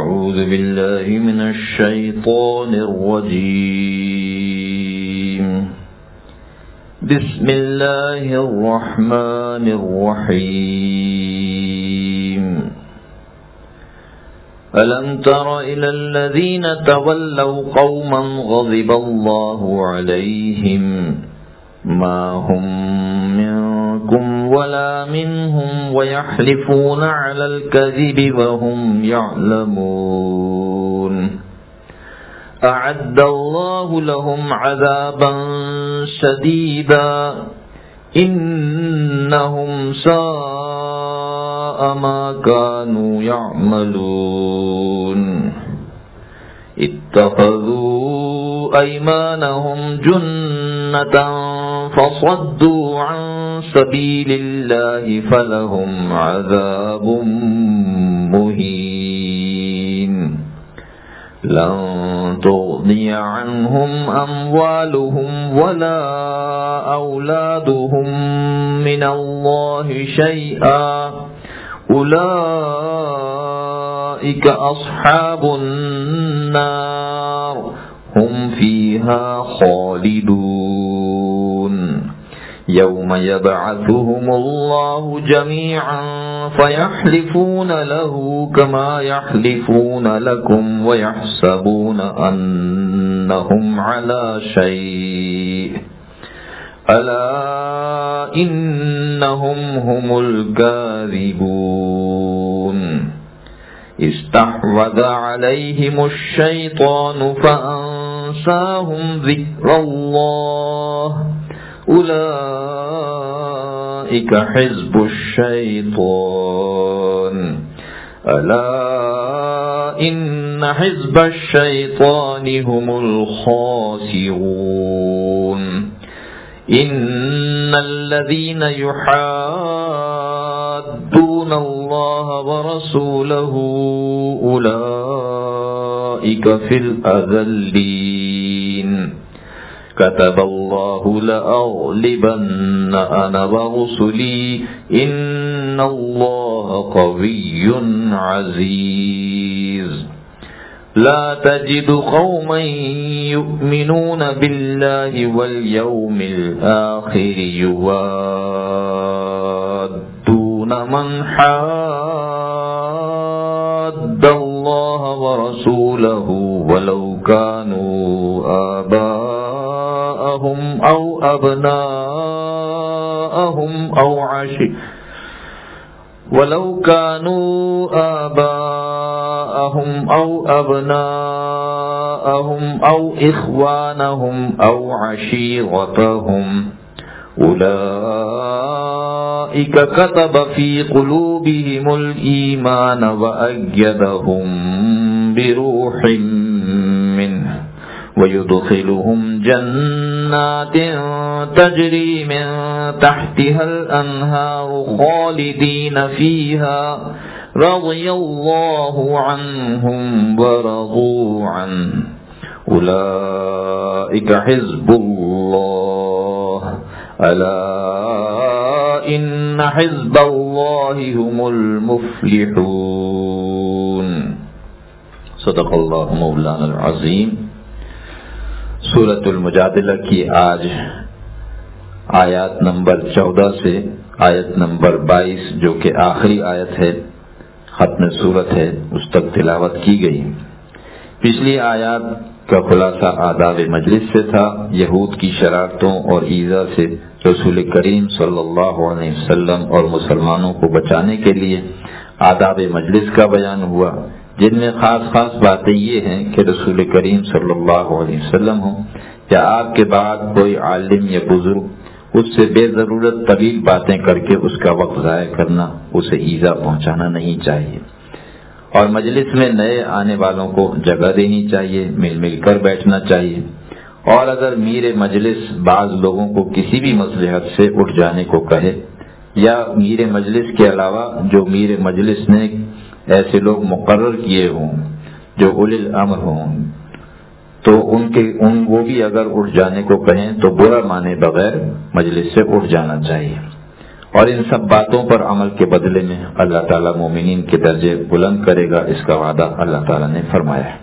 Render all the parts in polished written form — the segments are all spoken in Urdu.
أعوذ بالله من الشيطان الرجيم بسم الله الرحمن الرحيم ألم تر إلى الذين تولوا قوما غضب الله عليهم ما هم منكم ولا منهم ويحلفون على الكذب وهم يعلمون أعد الله لهم عذابا شديدا إنهم ساء ما كانوا يعملون اتخذوا أيمانهم جنة فصدوا عن سبيل الله فلهم عذاب مهين لن تغني عنهم أموالهم ولا أولادهم من الله شيئا أولئك أصحاب النار هم فيها خالدون يوم يبعثهم الله جميعا فيحلفون له كما يحلفون لكم ويحسبون أنهم على شيء ألا إنهم هم الكاذبون استحوذ عليهم الشيطان فأنساهم ذكر الله أولئك حزب الشيطان ألا إن حزب الشيطان هم الخاسرون إن الذين يحادون الله ورسوله أولئك في الأذلين كتب الله لأغلبن أنا ورسلي إن الله قوي عزيز لا تجد قوما يؤمنون بالله واليوم الآخر يوادون من حاد الله ورسوله ولو كانوا آباءهم أو أبناءهم ولو كانوا آباءهم أو أبناءهم أو إخوانهم أو عشيرتهم أولئك كتب في قلوبهم الإيمان وأيدهم بروح منه ويدخلهم جنات تجري من تحتها الأنهار خالدين فيها رضي الله عنهم ورضوا عنه أولئك حزب الله ألا إن حزب الله هم المفلحون صدق اللہ مولانا العظیم. سورۃ المجادلہ کی آج آیات نمبر 14 سے آیت نمبر 22 جو کہ آخری آیت ہے، ختم صورت ہے، اس تک تلاوت کی گئی. پچھلی آیات کا خلاصہ آداب مجلس سے تھا. یہود کی شرارتوں اور ایذا سے رسول کریم صلی اللہ علیہ وسلم اور مسلمانوں کو بچانے کے لیے آداب مجلس کا بیان ہوا، جن میں خاص باتیں یہ ہیں کہ رسول کریم صلی اللہ علیہ وسلم ہوں یا آپ کے بعد کوئی عالم یا بزرگ، اس سے بے ضرورت طویل باتیں کر کے اس کا وقت ضائع کرنا، اسے ایذا پہنچانا نہیں چاہیے. اور مجلس میں نئے آنے والوں کو جگہ دینی چاہیے، مل کر بیٹھنا چاہیے. اور اگر میر مجلس بعض لوگوں کو کسی بھی مصلحت سے اٹھ جانے کو کہے، یا میر مجلس کے علاوہ جو میر مجلس نے ایسے لوگ مقرر کیے ہوں جو اولی الامر ہوں، تو وہ بھی اگر اٹھ جانے کو کہیں تو برا مانے بغیر مجلس سے اٹھ جانا چاہیے. اور ان سب باتوں پر عمل کے بدلے میں اللہ تعالیٰ مومنین کے درجے بلند کرے گا، اس کا وعدہ اللہ تعالیٰ نے فرمایا ہے۔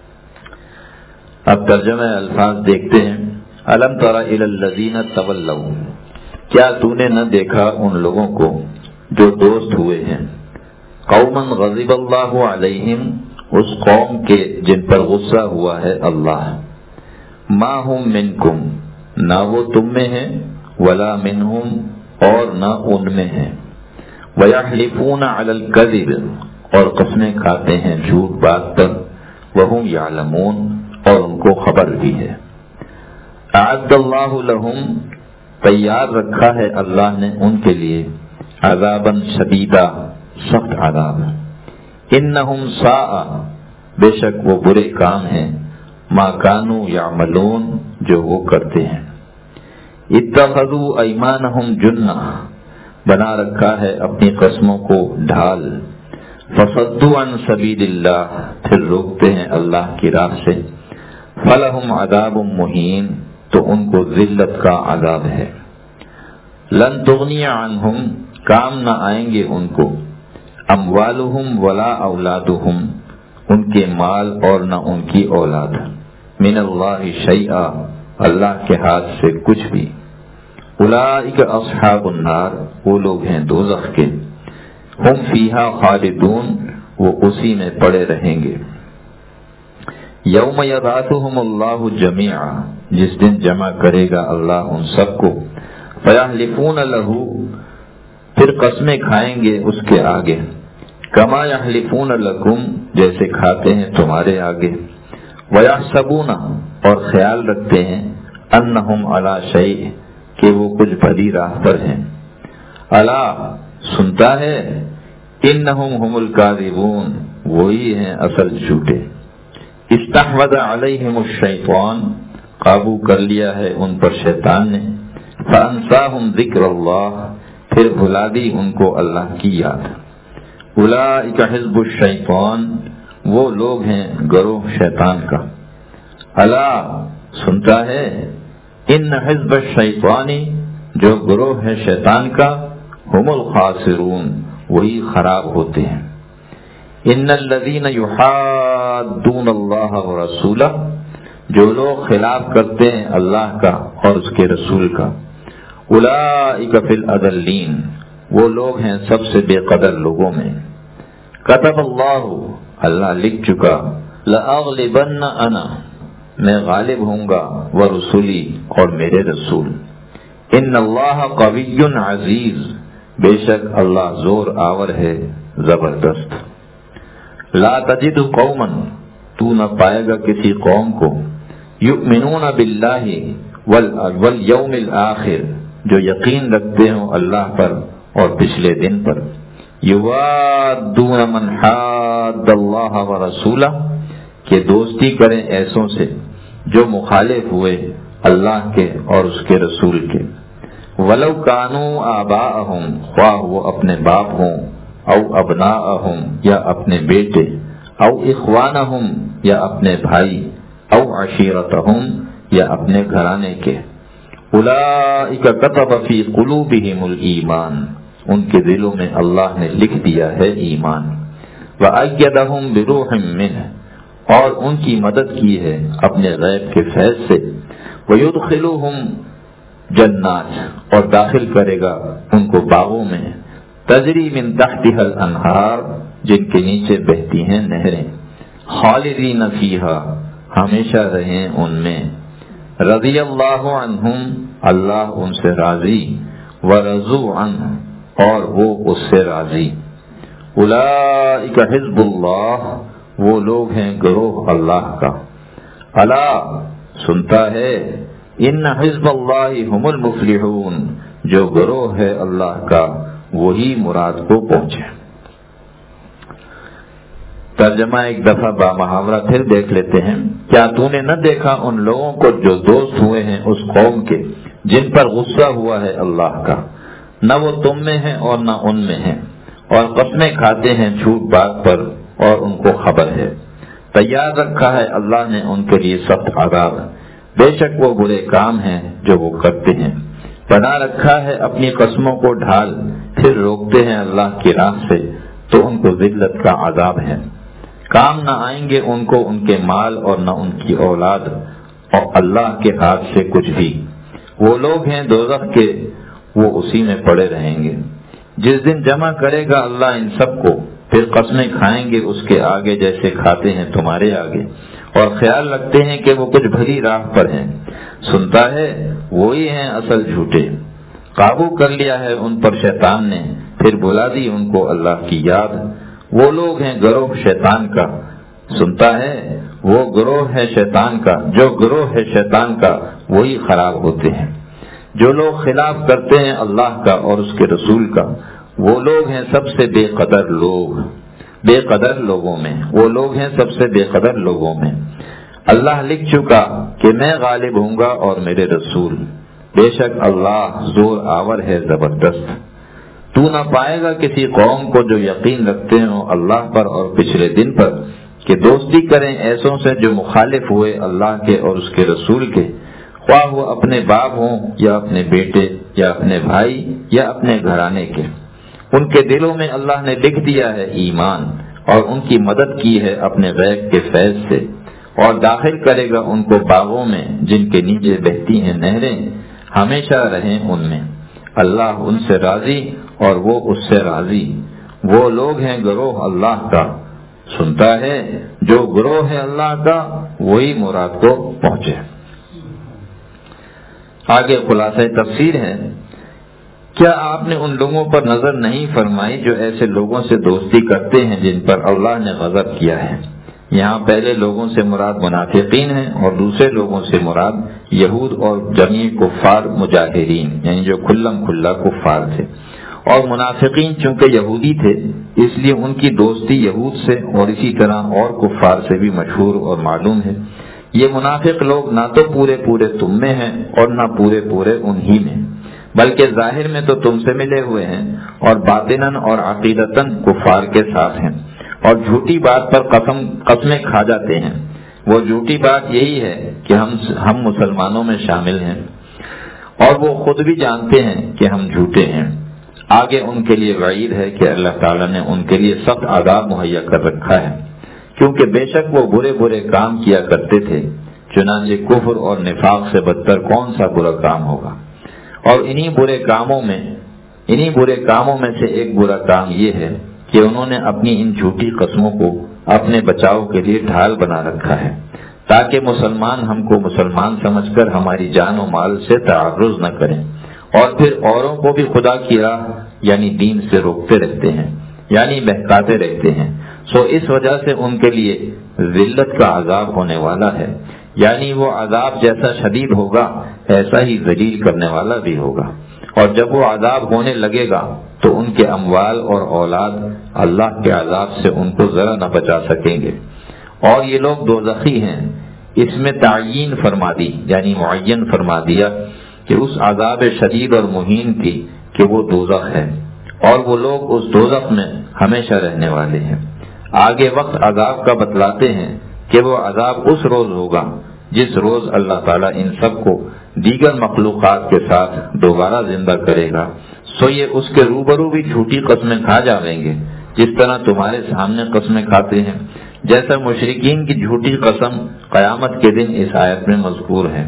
اب ترجمہ الفاظ دیکھتے ہیں۔ الم تر الی الذین تولوا، کیا تو نے نہ دیکھا ان لوگوں کو جو دوست ہوئے ہیں، قوما غضب اللہ علیہم، اس قوم کے جن پر غصہ ہوا ہے اللہ، ما ہم منکم، نہ وہ تم میں ہیں، ولا منہم، اور نہ ان میں ہیں، ویحلفون علی الکذب، اور قسمیں کھاتے ہیں جھوٹ بات پر، وہم یعلمون، اور ان کو خبر بھی ہے۔ اعد اللہ لہم، تیار رکھا ہے اللہ نے ان کے لیے، عذابا شدیدا، سخت عذاب۔ انہم ساء، بے شک وہ برے کام ہیں، ما کانوا یعملون، جو وہ کرتے ہیں۔ اتخذوا ایمانہم جنہ، بنا رکھا ہے اپنی قسموں کو ڈھال، فصدوا عن سبیل اللہ، پھر روکتے ہیں اللہ کی راہ سے، فلہم عذاب مہین، تو ان کو ذلت کا عذاب ہے۔ لن تغنی عنہم، کام نہ آئیں گے ان کو، اموالہم ولا اولادہم، ان کے مال اور نہ ان کی اولاد، من اللہ شیئا، اللہ کے ہاتھ سے کچھ بھی۔ اولئک اصحاب النار، وہ لوگ ہیں دوزخ کے، ہم فیہا خالدون، وہ اسی میں پڑے رہیں گے۔ یوم یبعثہم اللہ جمیعا، جس دن جمع کرے گا اللہ ان سب کو، فیحلفون لہ، پھر قسمیں کھائیں گے اس کے آگے، کما یحلفون لکم، جیسے کھاتے ہیں تمہارے آگے، ویحسبون، اور خیال رکھتے ہیں، انہم علی شیء، کہ وہ کچھ بھلی راہ پر ہیں، الا، سنتا ہے، انہم ہم الکاذبون، وہی ہیں اصل جھوٹے۔ استحوذ علیہم الشیطان، قابو کر لیا ہے ان پر شیطان نے، فانساہم ذکر اللہ، پھر بھلا دی ان کو اللہ کی یاد۔ اولئک حزب الشیطان، وہ لوگ ہیں گروہ شیطان کا۔ الا، سنتا ہے، ان حزب الشیطان، جو گروہ ہے شیطان کا، ہم الخاسرون، وہی خراب ہوتے ہیں۔ ان الذین یحادون اللہ ورسولہ، جو لوگ خلاف کرتے ہیں اللہ کا اور اس کے رسول کا، اولئک فی الاذلین، وہ لوگ ہیں سب سے بے قدر لوگوں میں۔ کتب اللہ، اللہ لکھ چکا، لأغلبن انا، میں غالب ہوں گا، ورسولی، اور میرے رسول۔ ان اللہ قوی عزیز، بے شک اللہ زور آور ہے، زبردست۔ لا تجد قوما، تو نہ پائے گا کسی قوم کو، یؤمنون باللہ والیوم الآخر، جو یقین رکھتے ہوں اللہ پر اور پچھلے دن پر، یوادون من حاد اللہ ورسولہ، کہ دوستی کریں ایسوں سے جو مخالف ہوئے اللہ کے اور اس کے رسول کے، ولو کانوا آباءہم، خواہ وہ اپنے باپ ہوں، او ابناءہم، یا اپنے بیٹے، او اخوانہم، یا اپنے بھائی، او عشیرتہم، یا اپنے گھرانے کے۔ اولئک کتب فی قلوبہم الایمان، ان کے دلوں میں اللہ نے لکھ دیا ہے ایمان۔ وأیدہم بروح منہ، اور ان کی مدد کی ہے اپنے غیب کے فیض سے۔ ویدخلہم جنات، اور داخل کرے گا ان کو باغوں میں، تجری من تحتها الانہار، جن کے نیچے بہتی ہیں نہریں، خالدین فیہا، ہمیشہ رہیں ان میں۔ رضی اللہ عنہم، اللہ ان سے راضی، ورضوا عنہ، اور وہ اس سے راضی۔ اولئک حزب اللہ، وہ لوگ ہیں گروہ اللہ کا۔ الا، سنتا ہے، ان حزب اللہ هم المفلحون، جو گروہ ہے اللہ کا وہی مراد کو پہنچے۔ ترجمہ ایک دفعہ بامحاورہ پھر دیکھ لیتے ہیں۔ کیا تو نے نہ دیکھا ان لوگوں کو جو دوست ہوئے ہیں اس قوم کے جن پر غصہ ہوا ہے اللہ کا، نہ وہ تم میں ہیں اور نہ ان میں ہیں، اور قسمیں کھاتے ہیں جھوٹ بات پر، اور ان کو خبر ہے۔ تیار رکھا ہے اللہ نے ان کے لیے سخت عذاب، بے شک وہ برے کام ہیں جو وہ کرتے ہیں۔ بنا رکھا ہے اپنی قسموں کو ڈھال، پھر روکتے ہیں اللہ کی راہ سے تو ان کو ذلت کا عذاب ہے۔ کام نہ آئیں گے ان کو ان کے مال اور نہ ان کی اولاد، اور اللہ کے ہاتھ سے کچھ بھی۔ وہ لوگ ہیں دوزخ کے، وہ اسی میں پڑے رہیں گے۔ جس دن جمع کرے گا اللہ ان سب کو، پھر قسمیں کھائیں گے اس کے آگے جیسے کھاتے ہیں تمہارے آگے، اور خیال رکھتے ہیں کہ وہ کچھ بھلی راہ پر ہیں۔ سنتا ہے وہی ہیں اصل جھوٹے۔ قابو کر لیا ہے ان پر شیطان نے، پھر بلا دی ان کو اللہ کی یاد۔ وہ لوگ ہیں گروہ شیطان کا، سنتا ہے وہ گروہ ہے شیطان کا، جو گروہ ہے شیطان کا وہی خراب ہوتے ہیں۔ جو لوگ خلاف کرتے ہیں اللہ کا اور اس کے رسول کا، وہ لوگ ہیں سب سے بے قدر لوگ، بے قدر لوگوں میں، وہ لوگ ہیں سب سے بے قدر لوگوں میں۔ اللہ لکھ چکا کہ میں غالب ہوں گا اور میرے رسول، بے شک اللہ زور آور ہے زبردست۔ تو نہ پائے گا کسی قوم کو جو یقین رکھتے ہوں اللہ پر اور پچھلے دن پر، کہ دوستی کریں ایسوں سے جو مخالف ہوئے اللہ کے اور اس کے رسول کے، خواہ وہ اپنے باپ ہوں یا اپنے بیٹے یا اپنے بھائی یا اپنے گھرانے کے۔ ان کے دلوں میں اللہ نے لکھ دیا ہے ایمان، اور ان کی مدد کی ہے اپنے غیب کے فیض سے، اور داخل کرے گا ان کو باغوں میں جن کے نیچے بہتی ہیں نہریں، ہمیشہ رہیں ان میں۔ اللہ ان سے راضی اور وہ اس سے راضی۔ وہ لوگ ہیں گروہ اللہ کا، سنتا ہے جو گروہ ہے اللہ کا وہی مراد کو پہنچے۔ آگے خلاصہ تفسیر ہے، کیا آپ نے ان لوگوں پر نظر نہیں فرمائی جو ایسے لوگوں سے دوستی کرتے ہیں جن پر اللہ نے غضب کیا ہے؟ یہاں پہلے لوگوں سے مراد منافقین ہیں اور دوسرے لوگوں سے مراد یہود اور جمیع کفار مجاہرین، یعنی جو کھلم کھلا کفار تھے۔ اور منافقین چونکہ یہودی تھے اس لیے ان کی دوستی یہود سے اور اسی طرح اور کفار سے بھی مشہور اور معلوم ہے۔ یہ منافق لوگ نہ تو پورے پورے تم میں ہیں اور نہ پورے پورے انہی میں، بلکہ ظاہر میں تو تم سے ملے ہوئے ہیں اور باطناً اور عقیدتاً کفار کے ساتھ ہیں، اور جھوٹی بات پر قسمیں کھا جاتے ہیں۔ وہ جھوٹی بات یہی ہے کہ ہم مسلمانوں میں شامل ہیں، اور وہ خود بھی جانتے ہیں کہ ہم جھوٹے ہیں۔ آگے ان کے لیے وعید ہے کہ اللہ تعالیٰ نے ان کے لیے سخت عذاب مہیا کر رکھا ہے، کیونکہ بے شک وہ برے برے کام کیا کرتے تھے، چنانچہ کفر اور نفاق سے بدتر کون سا برا کام ہوگا۔ اور انہی برے کاموں میں سے ایک برا کام یہ ہے کہ انہوں نے اپنی ان جھوٹی قسموں کو اپنے بچاؤ کے لیے ڈھال بنا رکھا ہے، تاکہ مسلمان ہم کو مسلمان سمجھ کر ہماری جان و مال سے تعرض نہ کریں، اور پھر اوروں کو بھی خدا کی راہ یعنی دین سے روکتے رہتے ہیں، یعنی بہکاتے رہتے ہیں۔ سو اس وجہ سے ان کے لیے ذلت کا عذاب ہونے والا ہے، یعنی وہ عذاب جیسا شدید ہوگا ایسا ہی ذلیل کرنے والا بھی ہوگا۔ اور جب وہ عذاب ہونے لگے گا تو ان کے اموال اور اولاد اللہ کے عذاب سے ان کو ذرا نہ بچا سکیں گے۔ اور یہ لوگ دوزخی ہیں، اس میں تعیین فرما دی یعنی معین فرما دیا کہ اس عذاب شدید اور مہین کی کہ وہ دوزخ ہے، اور وہ لوگ اس دوزخ میں ہمیشہ رہنے والے ہیں۔ آگے وقت عذاب کا بتلاتے ہیں کہ وہ عذاب اس روز ہوگا جس روز اللہ تعالیٰ ان سب کو دیگر مخلوقات کے ساتھ دوبارہ زندہ کرے گا، سو یہ اس کے روبرو بھی جھوٹی قسمیں کھا جاویں گے، جس طرح تمہارے سامنے قسمیں کھاتے ہیں، جیسا مشرکین کی جھوٹی قسم قیامت کے دن اس آیت میں مذکور ہے۔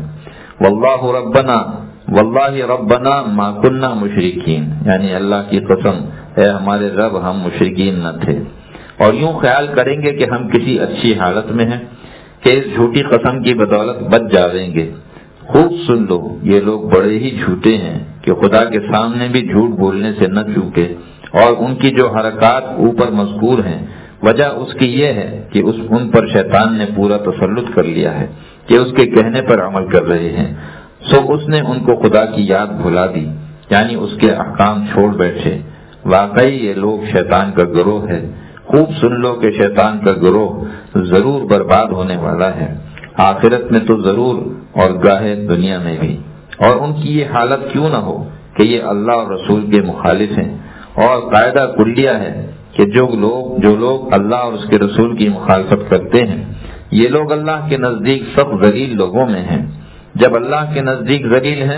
واللہ ربنا ما کننا مشرکین، یعنی اللہ کی قسم اے ہمارے رب ہم مشرکین نہ تھے۔ اور یوں خیال کریں گے کہ ہم کسی اچھی حالت میں ہیں کہ اس جھوٹی قسم کی بدولت بچ جاویں گے۔ خوب سن لو، یہ لوگ بڑے ہی جھوٹے ہیں کہ خدا کے سامنے بھی جھوٹ بولنے سے نہ چوکے، اور ان کی جو حرکات اوپر مذکور ہیں وجہ اس کی یہ ہے کہ ان پر شیطان نے پورا تسلط کر لیا ہے کہ اس کے کہنے پر عمل کر رہے ہیں، سو اس نے ان کو خدا کی یاد بھلا دی، یعنی اس کے احکام چھوڑ بیٹھے۔ واقعی یہ لوگ شیطان کا گروہ ہے۔ خوب سن لو کہ شیطان کا گروہ ضرور برباد ہونے والا ہے، آخرت میں تو ضرور اور گاہے دنیا میں بھی۔ اور ان کی یہ حالت کیوں نہ ہو کہ یہ اللہ اور رسول کے مخالف ہیں، اور قاعدہ کلیہ ہے کہ جو لوگ اللہ اور اس کے رسول کی مخالفت کرتے ہیں یہ لوگ اللہ کے نزدیک سب ذلیل لوگوں میں ہیں۔ جب اللہ کے نزدیک ذلیل ہیں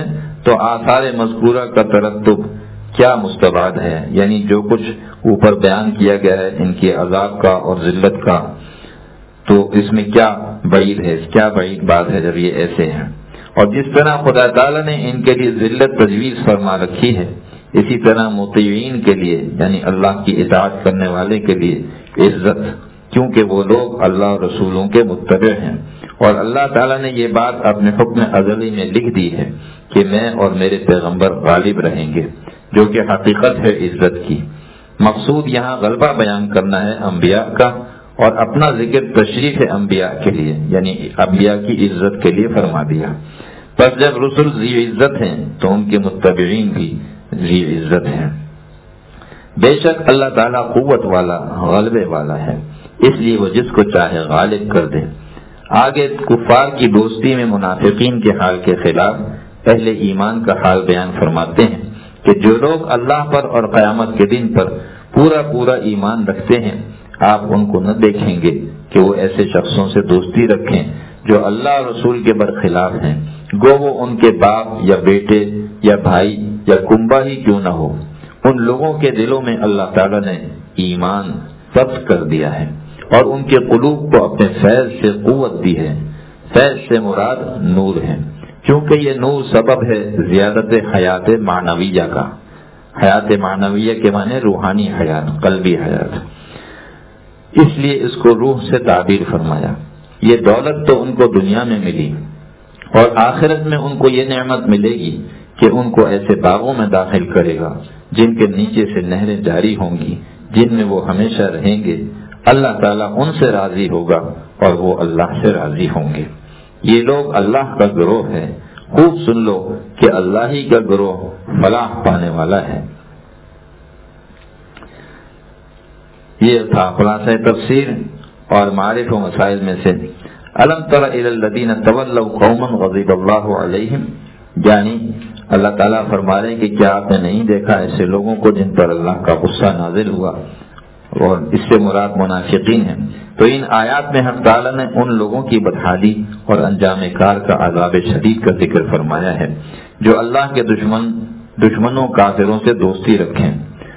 تو آثار مذکورہ کا ترتب کیا مستبعد ہے، یعنی جو کچھ اوپر بیان کیا گیا ہے ان کے عذاب کا اور ذلت کا، تو اس میں کیا بعید ہے، کیا بعید بات ہے جب یہ ایسے ہیں۔ اور جس طرح خدا تعالیٰ نے ان کے لیے ذلت تجویز فرما رکھی ہے، اسی طرح مطیعین کے لیے یعنی اللہ کی اطاعت کرنے والے کے لیے عزت، کیونکہ وہ لوگ اللہ اور رسولوں کے متبع ہیں، اور اللہ تعالیٰ نے یہ بات اپنے حکم ازلی میں لکھ دی ہے کہ میں اور میرے پیغمبر غالب رہیں گے، جو کہ حقیقت ہے عزت کی۔ مقصود یہاں غلبہ بیان کرنا ہے انبیاء کا، اور اپنا ذکر تشریف انبیاء کے لیے یعنی انبیاء کی عزت کے لیے فرما دیا۔ پس جب رسول ذی عزت ہیں تو ان کے متبعین بھی ذی عزت ہیں۔ بے شک اللہ تعالیٰ قوت والا، غلبے والا ہے، اس لیے وہ جس کو چاہے غالب کر دے۔ آگے کفار کی دوستی میں منافقین کے حال کے خلاف اہل ایمان کا حال بیان فرماتے ہیں کہ جو لوگ اللہ پر اور قیامت کے دن پر پورا ایمان رکھتے ہیں، آپ ان کو نہ دیکھیں گے کہ وہ ایسے شخصوں سے دوستی رکھیں جو اللہ اور رسول کے برخلاف ہیں، گو وہ ان کے باپ یا بیٹے یا بھائی یا کنبا ہی کیوں نہ ہو۔ ان لوگوں کے دلوں میں اللہ تعالیٰ نے ایمان ثبت کر دیا ہے اور ان کے قلوب کو اپنے فیض سے قوت دی ہے۔ فیض سے مراد نور ہے، کیونکہ یہ نور سبب ہے زیادت حیات معنویہ کا۔ حیات معنویہ کے معنی روحانی حیات، قلبی حیات، اس لیے اس کو روح سے تعبیر فرمایا۔ یہ دولت تو ان کو دنیا میں ملی، اور آخرت میں ان کو یہ نعمت ملے گی کہ ان کو ایسے باغوں میں داخل کرے گا جن کے نیچے سے نہریں جاری ہوں گی، جن میں وہ ہمیشہ رہیں گے۔ اللہ تعالیٰ ان سے راضی ہوگا اور وہ اللہ سے راضی ہوں گے۔ یہ لوگ اللہ کا گروہ ہے، خوب سن لو کہ اللہ ہی کا گروہ فلاح پانے والا ہے۔ یہ تھا خلاصہ تفسیر اور معارف و مسائل میں سے الم تر الی الذین تولوا قوما غضب اللہ علیہم، یعنی اللہ تعالیٰ فرما رہے ہیں کہ کیا آپ نے نہیں دیکھا ایسے لوگوں کو جن پر اللہ کا غصہ نازل ہوا، اور اس سے مراد منافقین ہیں۔ تو ان آیات میں حق تعالیٰ نے ان لوگوں کی بدحالی اور انجام کار کا عذاب شدید کا ذکر فرمایا ہے جو اللہ کے دشمنوں کافروں سے دوستی رکھیں،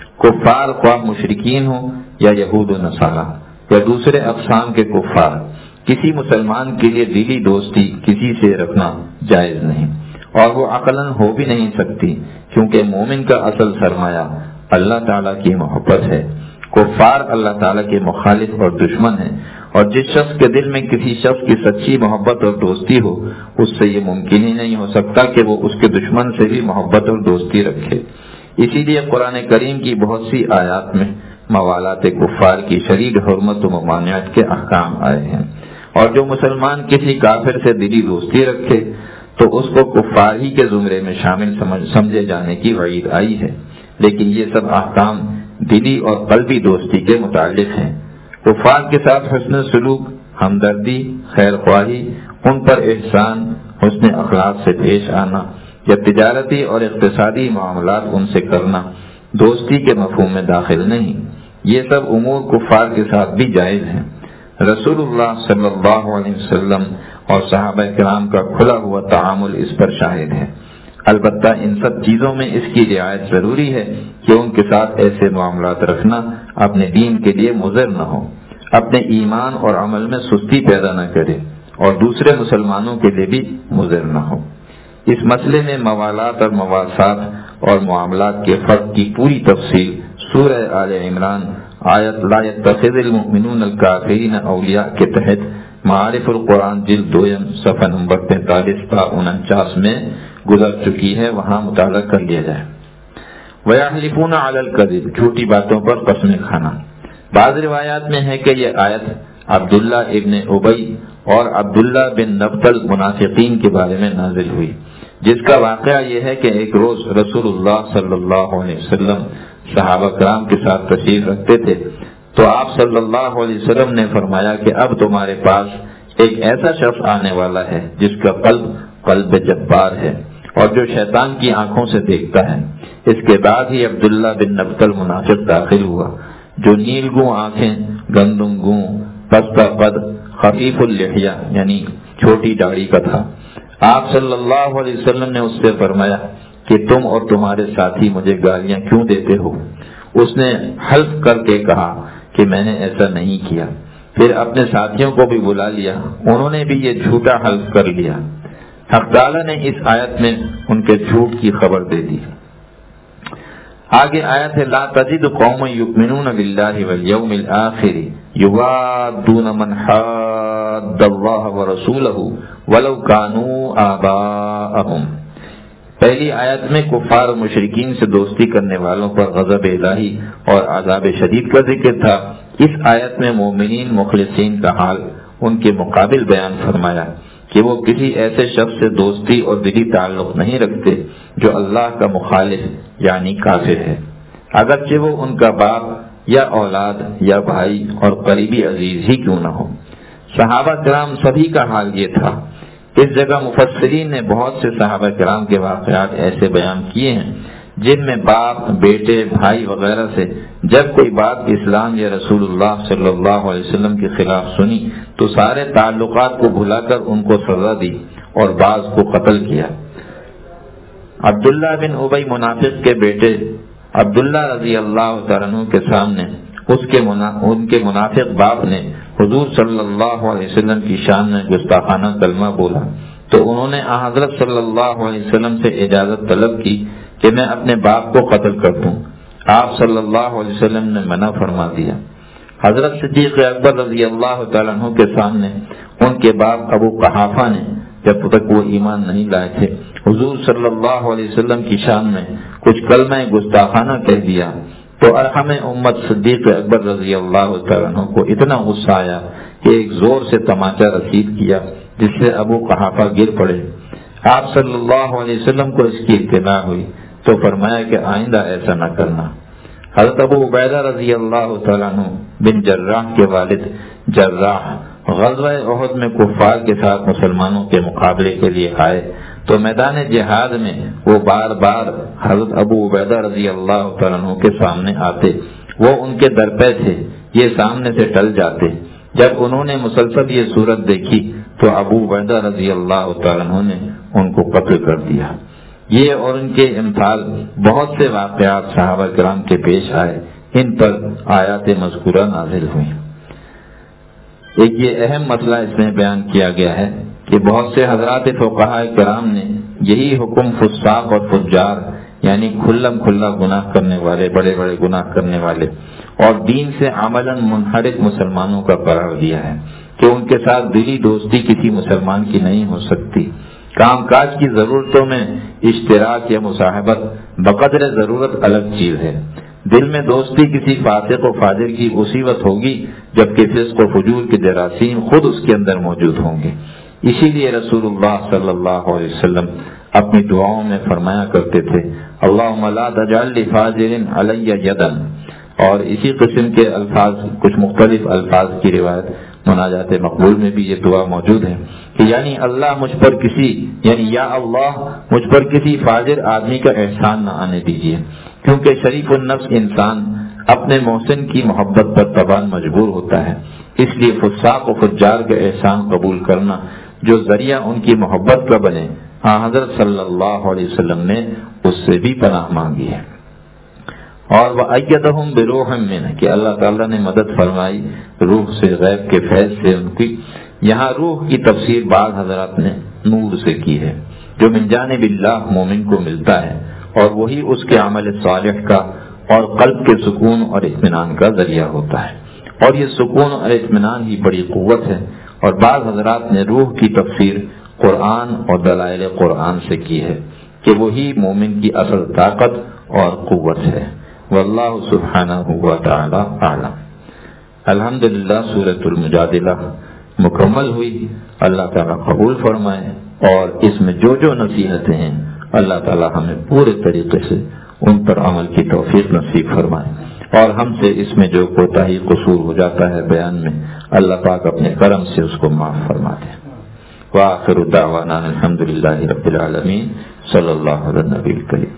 کفار خواہ مشرکین ہوں یا یہود و نصارہ یا دوسرے اقسام کے کفار۔ کسی مسلمان کے لیے دلی دوستی کسی سے رکھنا جائز نہیں، اور وہ عقلاً ہو بھی نہیں سکتی، کیونکہ مومن کا اصل سرمایہ اللہ تعالیٰ کی محبت ہے۔ کفار اللہ تعالیٰ کے مخالف اور دشمن ہیں، اور جس شخص کے دل میں کسی شخص کی سچی محبت اور دوستی ہو، اس سے یہ ممکن ہی نہیں ہو سکتا کہ وہ اس کے دشمن سے بھی محبت اور دوستی رکھے۔ اسی لیے قرآن کریم کی بہت سی آیات میں موالات کفار کی شدید حرمت و ممانعت کے احکام آئے ہیں، اور جو مسلمان کسی کافر سے دلی دوستی رکھے تو اس کو کفار ہی کے زمرے میں شامل سمجھے جانے کی وعید آئی ہے۔ لیکن یہ سب احکام دلی اور قلبی دوستی کے متعلق ہیں۔ کفار کے ساتھ حسن سلوک، ہمدردی، خیر خواہی، ان پر احسان، حسن اخلاق سے پیش آنا یا تجارتی اور اقتصادی معاملات ان سے کرنا دوستی کے مفہوم میں داخل نہیں۔ یہ سب امور کفار کے ساتھ بھی جائز ہیں۔ رسول اللہ صلی اللہ علیہ وسلم اور صحابہ کرام کا کھلا ہوا تعامل اس پر شاہد ہے۔ البتہ ان سب چیزوں میں اس کی رعایت ضروری ہے کہ ان کے ساتھ ایسے معاملات رکھنا اپنے دین کے لیے مضر نہ ہو، اپنے ایمان اور عمل میں سستی پیدا نہ کرے، اور دوسرے مسلمانوں کے لیے بھی مضر نہ ہو۔ اس مسئلے میں موالات اور مواسات اور معاملات کے فرق کی پوری تفصیل سورہ آل عمران آیت لا يتخذ المؤمنون الکافرین اولیاء کے تحت معارف القرآن جلد 2 صفحہ نمبر 45 تا 49 میں گزر چکی ہے، وہاں مطالعہ کر لیا جائے۔ وَيَحْلِفُونَ عَلَى الْكَذِبِ، جھوٹی باتوں پر قسمیں کھانا۔ بعض روایات میں ہے کہ یہ آیت عبداللہ ابن ابی اور عبداللہ بن نبطل منافقین کے بارے میں نازل ہوئی، جس کا واقعہ یہ ہے کہ ایک روز رسول اللہ صلی اللہ علیہ وسلم صحابہ کرام کے ساتھ تشریف رکھتے تھے، تو آپ صلی اللہ علیہ وسلم نے فرمایا کہ اب تمہارے پاس ایک ایسا شخص آنے والا ہے جس کا قلب جبار ہے اور جو شیطان کی آنکھوں سے دیکھتا ہے۔ اس کے بعد ہی عبداللہ بن نبطل منافق داخل ہوا، جو نیلگوں آنکھیں، گندم گوں، پستہ قد، خفیف اللحیہ یعنی چھوٹی داڑھی کا تھا۔ آپ صلی اللہ علیہ وسلم نے اس سے فرمایا کہ تم اور تمہارے ساتھی مجھے گالیاں کیوں دیتے ہو؟ اس نے حلف کر کے کہا کہ میں نے ایسا نہیں کیا۔ پھر اپنے ساتھیوں کو بھی بلا لیا، انہوں نے بھی یہ جھوٹا حلف کر لیا۔ حق تعالی نے اس آیت میں ان کے جھوٹ کی خبر دے دی۔ آگے آیت ہے لا تجد قوم یؤمنون باللہ والیوم الآخر یوادون من حاد اللہ ورسولہ ولو کانوا آباءہم۔ پہلی آیت میں کفار و مشرکین سے دوستی کرنے والوں پر غضب الہی اور عذاب شدید کا ذکر تھا۔ اس آیت میں مومنین مخلصین کا حال ان کے مقابل بیان فرمایا کہ وہ کسی ایسے شخص سے دوستی اور دلی تعلق نہیں رکھتے جو اللہ کا مخالف یعنی کافر ہے، اگرچہ وہ ان کا باپ یا اولاد یا بھائی اور قریبی عزیز ہی کیوں نہ ہو۔ صحابہ کرام سبھی کا حال یہ تھا۔ اس جگہ مفسرین نے بہت سے صحابہ کرام کے واقعات ایسے بیان کیے ہیں جن میں باپ، بیٹے، بھائی وغیرہ سے جب کوئی بات اسلام یا رسول اللہ صلی اللہ علیہ وسلم کے خلاف سنی تو سارے تعلقات کو بھلا کر ان کو سزا دی اور بعض کو قتل کیا۔ عبداللہ بن ابی منافق کے بیٹے عبداللہ رضی اللہ تعالیٰ عنہ کے سامنے ان کے منافق باپ نے حضور صلی اللہ علیہ وسلم کی شان میں گستاخانہ کلمہ بولا تو انہوں نے حضرت صلی اللہ علیہ وسلم سے اجازت طلب کی کہ میں اپنے باپ کو قتل کر دوں۔ آپ صلی اللہ علیہ وسلم نے منع فرما دیا۔ حضرت صدیق اکبر رضی اللہ تعالیٰ عنہ کے سامنے ان کے باپ ابو قحافہ نے جب تک وہ ایمان نہیں لائے تھے حضور صلی اللہ علیہ وسلم کی شان میں کچھ کلمہ گستاخانہ کہہ دیا تو ارحم امت صدیق اکبر رضی اللہ تعالیٰ عنہ کو اتنا غصہ آیا کہ ایک زور سے تماچا رسید کیا جس سے ابو قحافہ گر پڑے۔ آپ صلی اللہ علیہ وسلم کو اس کی اطلاع ہوئی تو فرمایا کہ آئندہ ایسا نہ کرنا۔ حضرت ابو عبیدہ رضی اللہ تعالیٰ عنہ بن جراح کے والد جراح غزوہ احد میں کفار کے ساتھ مسلمانوں کے مقابلے کے لیے آئے تو میدان جہاد میں وہ بار بار حضرت ابو عبیدہ رضی اللہ تعالیٰ عنہ کے سامنے آتے، وہ ان کے درپے تھے، یہ سامنے سے ٹل جاتے۔ جب انہوں نے مسلسل یہ صورت دیکھی تو ابو عبیدہ رضی اللہ تعالیٰ عنہ نے ان کو قتل کر دیا۔ یہ اور ان کے امثال بہت سے واقعات صحابہ کرام کے پیش آئے، ان پر آیات مذکورہ نازل ہوئی۔ ایک یہ اہم مسئلہ اس میں بیان کیا گیا ہے کہ بہت سے حضرات فقہاء کرام نے یہی حکم فساق اور فجار یعنی کھلم کھلا گناہ کرنے والے، بڑے بڑے گناہ کرنے والے اور دین سے عملاً منحرف مسلمانوں کا قرار دیا ہے کہ ان کے ساتھ دلی دوستی کسی مسلمان کی نہیں ہو سکتی۔ کام کاج کی ضرورتوں میں اشتراک یا مصاحبت بقدر ضرورت الگ چیز ہے۔ دل میں دوستی کسی فاسق و فاجر کی اسی وقت ہوگی جبکہ فسق و فجور کے جراثیم خود اس کے اندر موجود ہوں گے۔ اسی لیے رسول اللہ صلی اللہ علیہ وسلم اپنی دعاؤں میں فرمایا کرتے تھے اللہم لا تجعل لفاجر علی یدا، اور اسی قسم کے الفاظ کچھ مختلف الفاظ کی روایت مناجات مقبول میں بھی یہ دعا موجود ہے کہ یعنی اللہ مجھ پر کسی یا اللہ مجھ پر کسی فاجر آدمی کا احسان نہ آنے دیجیے، کیونکہ شریف النفس انسان اپنے محسن کی محبت پر طبعاً مجبور ہوتا ہے، اس لیے فساق و فجار کا احسان قبول کرنا جو ذریعہ ان کی محبت کا بنے، حضرت صلی اللہ علیہ وسلم نے اس سے بھی پناہ مانگی ہے۔ اور وَأَيَّدَهُمْ بِرُوحٍ مِّنْهُ کہ اللہ تعالیٰ نے مدد فرمائی روح سے، غیب کے فیض سے ان کی۔ یہاں روح کی تفسیر بعض حضرات نے نور سے کی ہے جو من جانب اللہ مومن کو ملتا ہے اور وہی اس کے عمل صالح کا اور قلب کے سکون اور اطمینان کا ذریعہ ہوتا ہے، اور یہ سکون اور اطمینان ہی بڑی قوت ہے۔ اور بعض حضرات نے روح کی تفسیر قرآن اور دلائل قرآن سے کی ہے کہ وہی مومن کی اصل طاقت اور قوت ہے۔ واللہ سبحانہ و تعالی اعلم۔ الحمدللہ سورۃ المجادلہ مکمل ہوئی، اللہ تعالیٰ قبول فرمائے، اور اس میں جو جو نصیحتیں ہیں اللہ تعالیٰ ہمیں پورے طریقے سے ان پر عمل کی توفیق نصیب فرمائے، اور ہم سے اس میں جو کوتاہی قصور ہو جاتا ہے بیان میں اللہ پاک اپنے کرم سے اس کو معاف فرما دے۔ وآخر دعوانا الحمدللہ رب العالمین، صلی اللہ علیہ نبی الکریم۔